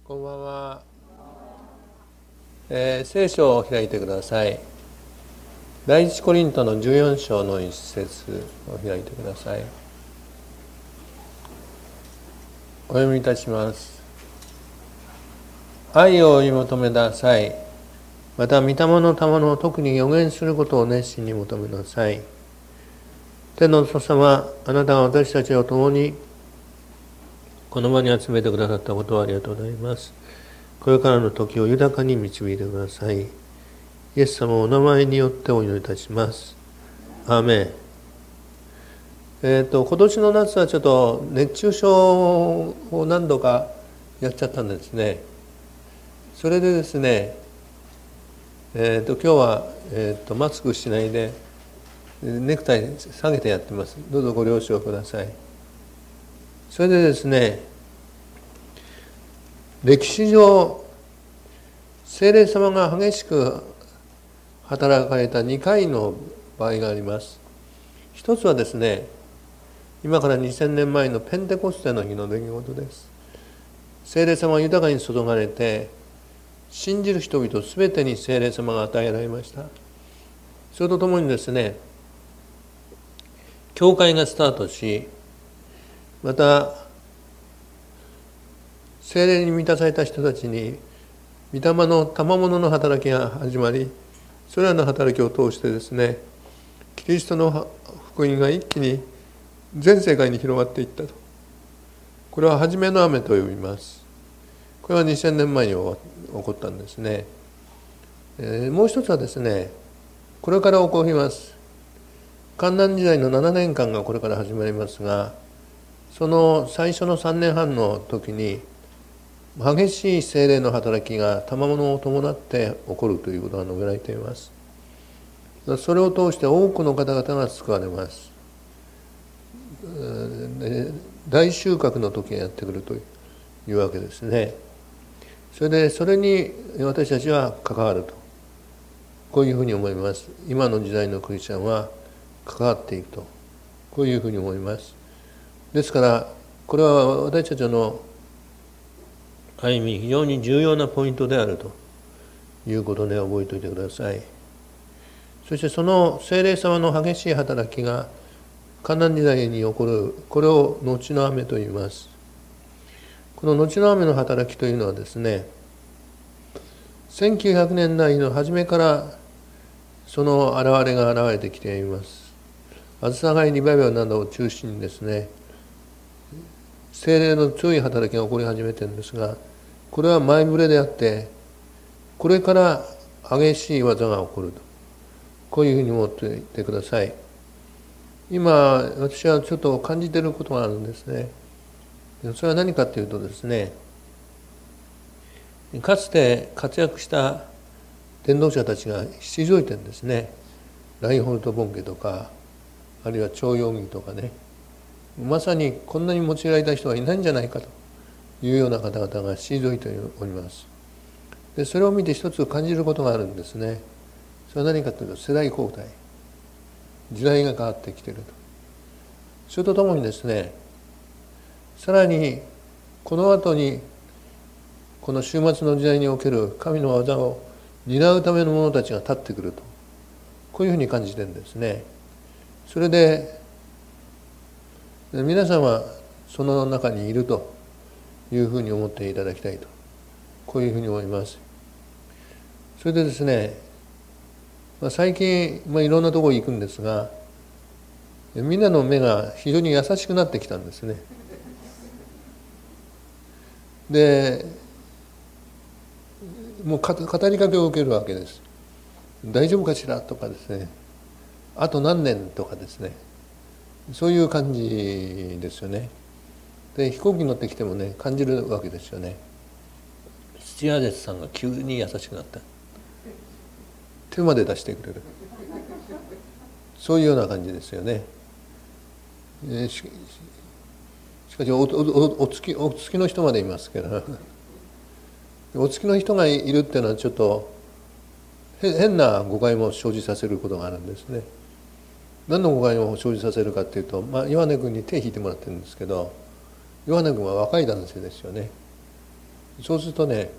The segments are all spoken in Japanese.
こんばんは。聖書を開いてください。第一コリントの14章の一節を開いてください。お読みいたします。愛を追い求めなさい。また御霊の賜物を特に予言することを熱心に求めなさい。天の父様、あなたが私たちを共にこの場に集めてくださったことをありがとうございます。これからの時を豊かに導いてください。イエス様のお名前によってお祈りいたします。アーメン。今年の夏はちょっと熱中症を何度かやっちゃったんですね。それでですね、今日は、マスクしないでネクタイ下げてやってます。どうぞご了承ください。それでですね、歴史上聖霊様が激しく働かれた2回の場合があります。一つはですね、今から2000年前のペンテコステの日の出来事です。聖霊様が豊かに注がれて、信じる人々すべてに聖霊様が与えられました。それとともにですね、教会がスタートし、また聖霊に満たされた人たちに御霊の賜物の働きが始まり、それらの働きを通してですね、キリストの福音が一気に全世界に広がっていったと。これは初めの雨と呼びます。これは2000年前に起こったんですね。もう一つはですね、これから起こります。患難時代の7年間がこれから始まりますが、その最初の3年半の時に激しい聖霊の働きが賜物を伴って起こるということが述べられています。それを通して多くの方々が救われます。大収穫の時がやってくるというわけですね。それに私たちは関わると、こういうふうに思います。今の時代のクリスチャンは関わっていくと、こういうふうに思います。ですからこれは私たちのある意味非常に重要なポイントであるということで覚えておいてください。そしてその聖霊様の激しい働きが患難時代に起こる、これを後の雨と言います。この後の雨の働きというのはですね、1900年代の初めからその現れが現れてきています。あずさがいリバイバルなどを中心にですね、聖霊の強い働きが起こり始めているんですが、これは前触れであって、これから激しい技が起こると、こういうふうに思っていてください。今私はちょっと感じていることがあるんですね。それは何かというとですね、かつて活躍した伝道者たちが退いてるんですね。ラインホルト・ボンケとか、あるいは張陽義とかね、まさにこんなに用いられた人がいないんじゃないかというような方々が退いております。でそれを見て一つ感じることがあるんですね。それは何かというと世代交代、時代が変わってきていると。それとともにですね、さらにこの後にこの終末の時代における神の技を担うための者たちが立ってくると、こういうふうに感じてるんですね。それで皆さんはその中にいるというふうに思っていただきたいと、こういうふうに思います。それでですね、最近、いろんなところに行くんですが、みんなの目が非常に優しくなってきたんですね。でもう語りかけを受けるわけです。大丈夫かしらとかですね、あと何年とかですね、そういう感じですよね。で飛行機に乗ってきてもね、感じるわけですよね。スチュアーデスさんが急に優しくなった、手まで出してくれる、そういうような感じですよね。しかしお付きの人までいますからお付きの人がいるっていうのはちょっと変な誤解も生じさせることがあるんですね。何の誤解を生じさせるかっていうと、ヨハネ君に手を引いてもらってるんですけど、ヨハネ君は若い男性ですよね。 そうするとね、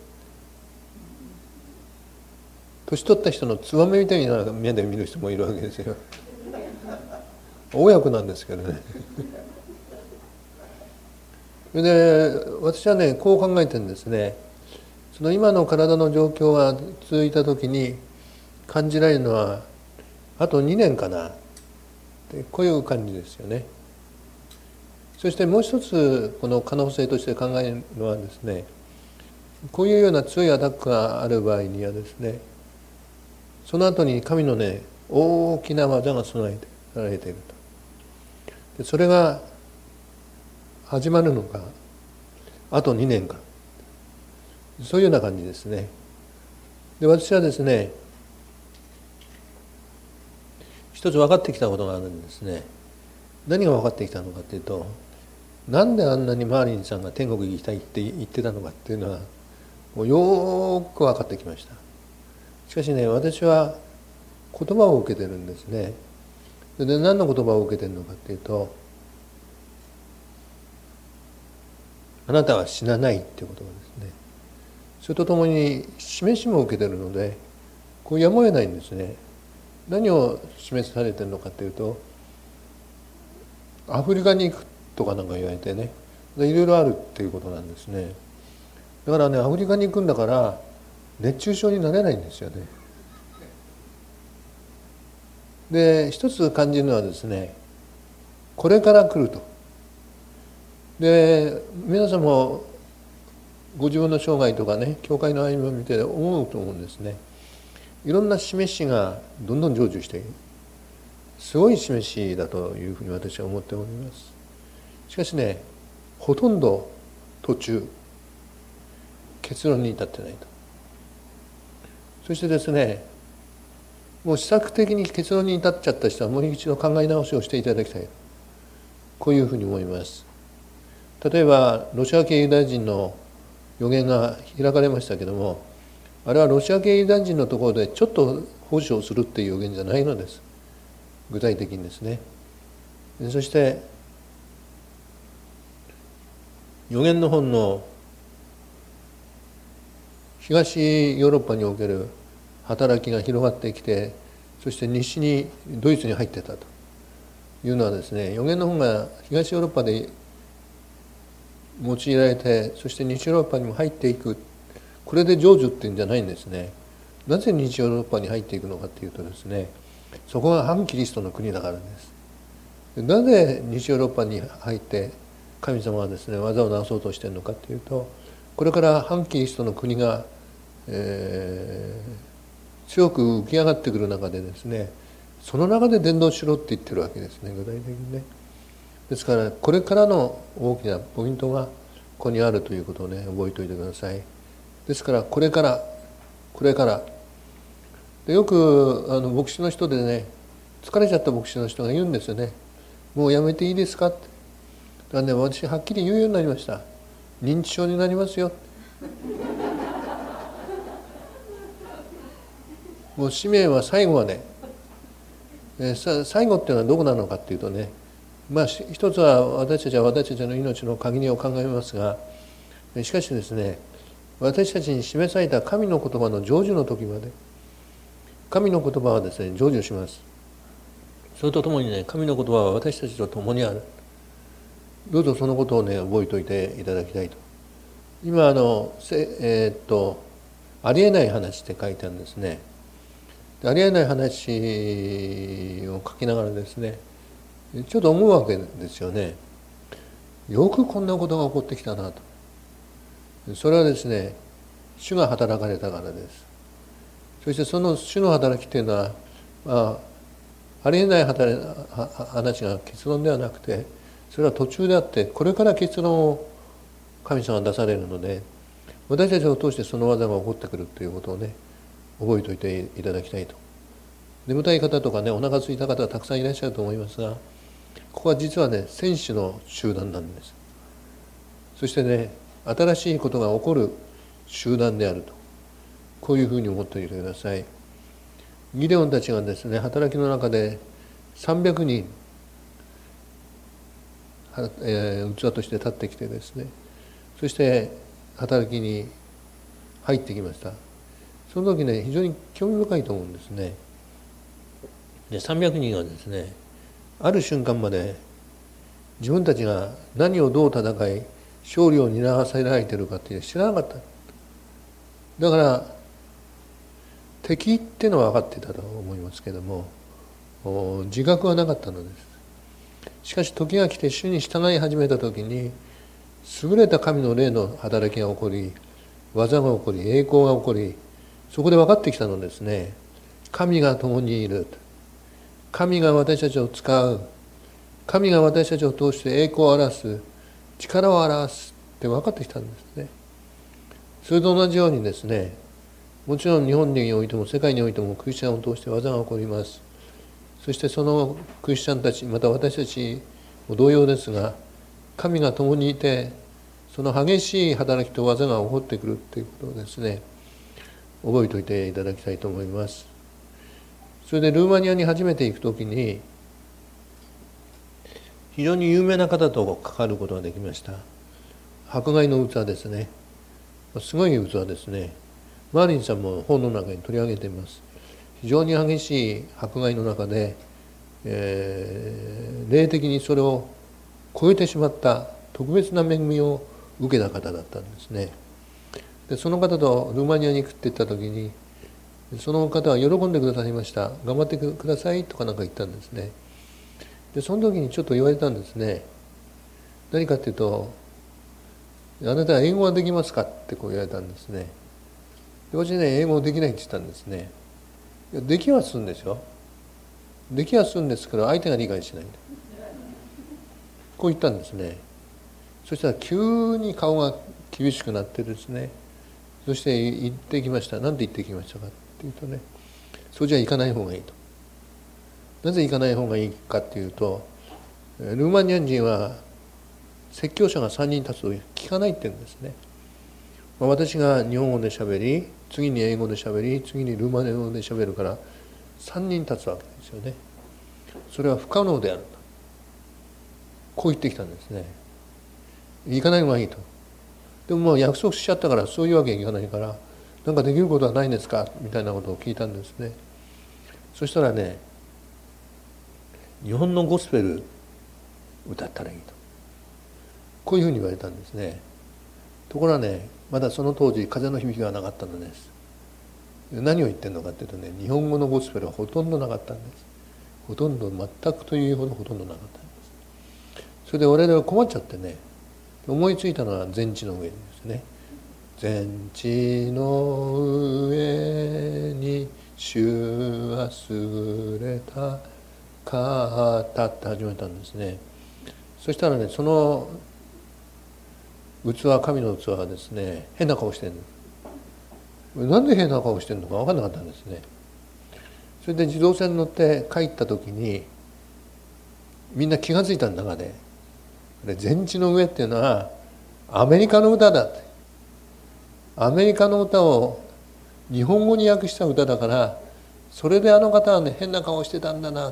年取った人のつばめみたいな目で見る人もいるわけですよ。親子なんですけどね。それで私はねこう考えてるんですね。その今の体の状況が続いた時に感じられるのはあと2年かなってこういう感じですよね。そしてもう一つこの可能性として考えるのはですね、こういうような強いアタックがある場合にはですね、その後に神のね大きな技が備えられていると。でそれが始まるのがあと2年か、そういうような感じですね。で私はですね一つ分かってきたことがあるんですね。何が分かってきたのかというと、なんであんなにマーリンさんが天国に行きたいって言ってたのかっていうのはもうよーく分かってきました。しかしね、私は言葉を受けてるんですね。で何の言葉を受けてるのかっていうと、あなたは死なないっていう言葉ですね。それとともに示しも受けてるので、こうやむを得ないんですね。何を示されてるのかっていうと、アフリカに行くとかなんか言われてね、いろいろあるっていうことなんですね。だからね、アフリカに行くんだから熱中症になれないんですよね。で一つ感じるのはですね、これから来ると。で皆さんもご自分の生涯とかね、教会の歩みを見て思うと思うんですね。いろんな示しがどんどん成就している、すごい示しだというふうに私は思っております。しかしね、ほとんど途中結論に至ってないと。そしてですね、もう試作的に結論に至っちゃった人はもう一度考え直しをしていただきたい、こういうふうに思います。例えばロシア系ユダヤ人の予言が開かれましたけども、あれはロシア系ユダヤ人のところでちょっと保守をするっていう予言じゃないのです、具体的にですね。そして予言の本の東ヨーロッパにおける働きが広がってきて、そして西にドイツに入ってたというのはですね、予言の本が東ヨーロッパで用いられて、そして西ヨーロッパにも入っていく、これで成就っていうんじゃないんですね。なぜ西ヨーロッパに入っていくのかというとですね、そこが反キリストの国だからです。なぜ西ヨーロッパに入って神様はですね技をなそうとしているのかというと、これから反キリストの国が、強く浮き上がってくる中でですね、その中で伝道しろって言ってるわけですね、具体的にね。ですからこれからの大きなポイントがここにあるということをね、覚えておいてください。ですからこれからで、よく牧師の人でね、疲れちゃった牧師の人が言うんですよね。もうやめていいですかって。だからね、私はっきり言うようになりました。認知症になりますよ。もう使命は最後はね、最後っていうのはどこなのかっていうとね、まあ一つは私たちの命の限りを考えますが、しかしですね、私たちに示された神の言葉の成就の時まで、神の言葉はですね成就します。それとともにね、神の言葉は私たちと共にある。どうぞそのことをね覚えておいていただきたいと。今ありえない話って書いてあるんですね。ありえない話を書きながらですね、ちょっと思うわけですよね。よくこんなことが起こってきたなと。それはですね、主が働かれたからです。そしてその主の働きというのは、ありえない話が結論ではなくて、それは途中であって、これから結論を神様が出されるので、私たちを通してその技が起こってくるということをね、覚えておいていただきたいと。眠たい方とかね、お腹空いた方はたくさんいらっしゃると思いますが、ここは実はね、戦士の集団なんです。そしてね、新しいことが起こる集団であると、こういうふうに思っておいてください。ギデオンたちがですね、働きの中で300人、器として立ってきてですね、そして働きに入ってきました。その時ね、非常に興味深いと思うんですね。で、300人はですね、ある瞬間まで自分たちが何をどう戦い勝利を担わせられているかって知らなかった。だから敵っていうのは分かっていたと思いますけども、自覚はなかったのです。しかし時が来て主に従い始めた時に、優れた神の霊の働きが起こり、技が起こり、栄光が起こり、そこで分かってきたのですね。神が共にいる。神が私たちを使う。神が私たちを通して栄光を表す。力を表すって分かってきたんですね。それと同じようにですね、もちろん日本においても世界においてもクリスチャンを通して技が起こります。そしてそのクリスチャンたち、また私たちも同様ですが、神が共にいて、その激しい働きと技が起こってくるということをですね、覚えておいていただきたいと思います。それでルーマニアに初めて行くときに、非常に有名な方と関わることができました。迫害の器ですね。すごい器ですね。マーリンさんも本の中に取り上げています。非常に激しい迫害の中で、霊的にそれを超えてしまった特別な恵みを受けた方だったんですね。でその方とルーマニアに行くって言った時に、その方は喜んでくださいました。頑張ってくださいとかなんか言ったんですね。でその時にちょっと言われたんですね。何かっていうと、あなたは英語はできますかってこう言われたんですね。で私ね、英語できないって言ったんですね。いやできはするんですよ。できはするんですけど相手が理解しない。こう言ったんですね。そしたら急に顔が厳しくなってですね、そして言ってきました。何て言ってきましたかっていうとね、そうじゃ行かない方がいいと。なぜ行かない方がいいかっていうと、ルーマニア人は説教者が3人立つと聞かないって言うんですね。私が日本語で喋り、次に英語で喋り、次にルーマニア語で喋るから3人立つわけですよね。それは不可能であると。こう言ってきたんですね。行かない方がいいと。でももう約束しちゃったからそういうわけにいかないから、なんかできることはないんですかみたいなことを聞いたんですね。そしたらね、日本のゴスペル歌ったらいいと。こういうふうに言われたんですね。ところがね、まだその当時風の響きがなかったのです。何を言ってるのかっていうとね、日本語のゴスペルはほとんどなかったんです。ほとんど全くというほどほとんどなかったんです。それで我々は困っちゃってね、思いついたのは全地の上ですね。全地の上に主は優れた方って始めたんですね。そしたらね、その器、神の器はですね、変な顔してるんです。なんで変な顔してるのか分かんなかったんですね。それで自動車に乗って帰った時に、みんな気が付いた中で、全地の上っていうのはアメリカの歌だって。アメリカの歌を日本語に訳した歌だから、それであの方はね、変な顔してたんだなって。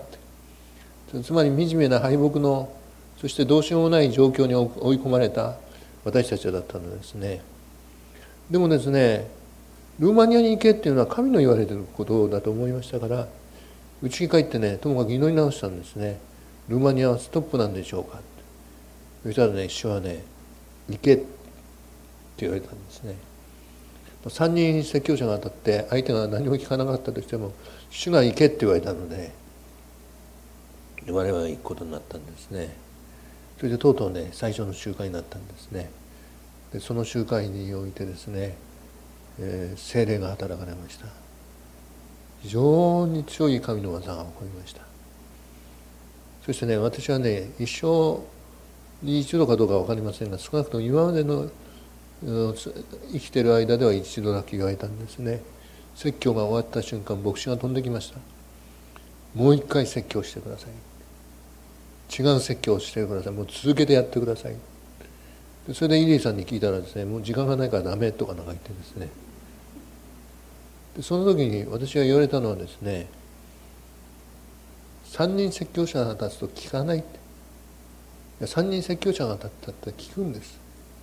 つまり惨めな敗北の、そしてどうしようもない状況に追い込まれた私たちだったのですね。でもですね、ルーマニアに行けっていうのは神の言われていることだと思いましたから、家に帰ってね、ともかく祈り直したんですね。ルーマニアはストップなんでしょうかって。そしたらね、主はね、行けって言われたんですね。3人説教者が当たって相手が何も聞かなかったとしても、主が行けって言われたので、我々は行くことになったんですね。それでとうとうね、最初の集会になったんですね。でその集会においてですね、聖霊が働かれました。非常に強い神の技が起こりました。そしてね、私はね、一生に一度かどうか分かりませんが、少なくとも今までの生きている間では一度だけ言われたんですね。説教が終わった瞬間、牧師が飛んできました。もう一回説教してください。違う説教をしてください。もう続けてやってください。それでイリーさんに聞いたらですね、もう時間がないからダメとかなんか言ってですね。でその時に私が言われたのはですね、3人説教者が立つと聞かないって。3人説教者が立ったって聞くんです。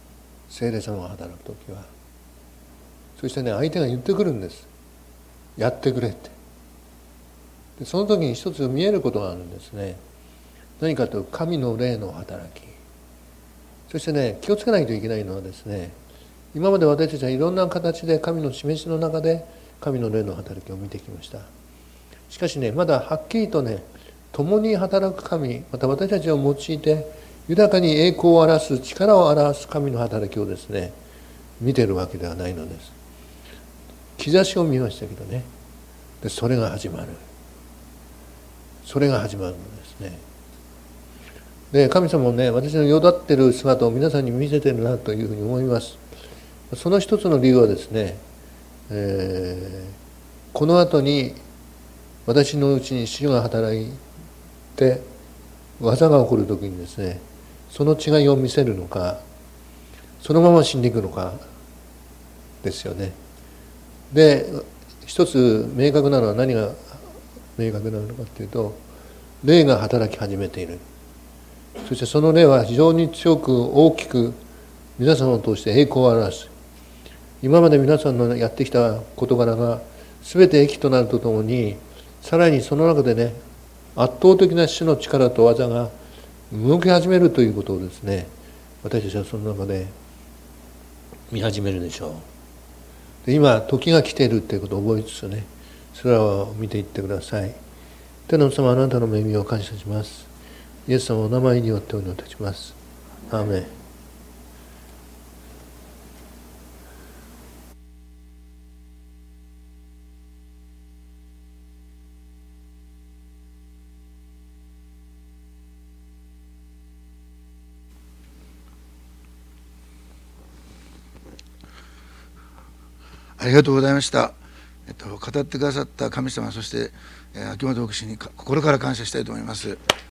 聖霊様が働くときは。そしてね、相手が言ってくるんです。やってくれって。でその時に一つ見えることがあるんですね。何かというと神の霊の働き。そしてね、気をつけないといけないのはですね、今まで私たちはいろんな形で神の示しの中で神の霊の働きを見てきました。しかしね、まだはっきりとね、共に働く神、また私たちを用いて豊かに栄光を表す、力を表す神の働きをですね、見ているわけではないのです。兆しを見ましたけどね。でそれが始まる。それが始まるのですね。で神様もね、私のよだってる姿を皆さんに見せてるなというふうに思います。その一つの理由はですね、この後に私のうちに主が働いて技が起こるときにですね、その違いを見せるのか、そのまま死んでいくのかですよね。で一つ明確なのは何が明確なのかというと、霊が働き始めている。そしてその霊は非常に強く大きく皆さんを通して栄光を表す。今まで皆さんのやってきた事柄が全て益となるとともに、さらにその中でね、圧倒的な主の力と技が動き始めるということをですね、私たちはその中で見始めるでしょう。で今時が来ているということを覚えつつね、それらを見ていってください。天の様、あなたの恵みを感謝します。イエス様のお名前によってお祈りいたします。アーメン。 ありがとうございました。語ってくださった神様、そして秋元牧師に心から感謝したいと思います。